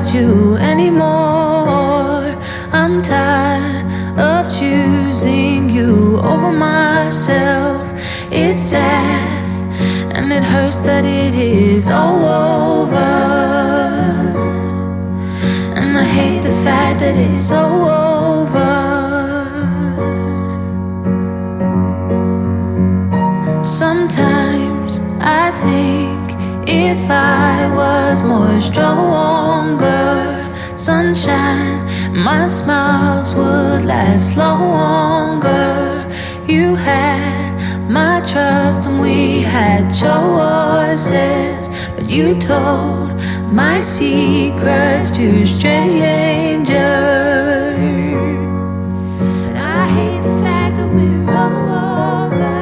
got you anymore. I'm tired of choosing you over myself. It's sad and it hurts that it is all over. And I hate the fact that it's so over. Sometimes I think if I was more stronger, sunshine, my smiles would last longer. You had my trust and we had choices, but you told my secrets to strangers. But I hate the fact that we're over.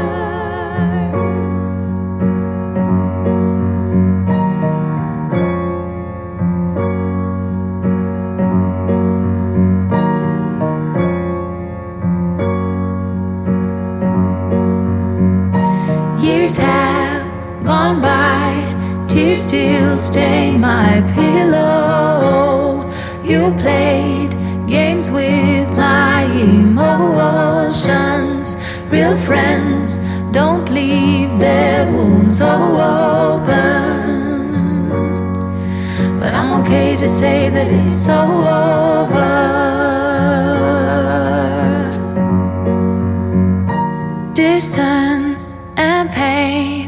Years have gone by, tears still stain my pillow. You played games with my emotions. Real friends don't leave their wounds open. But I'm okay to say that it's so over.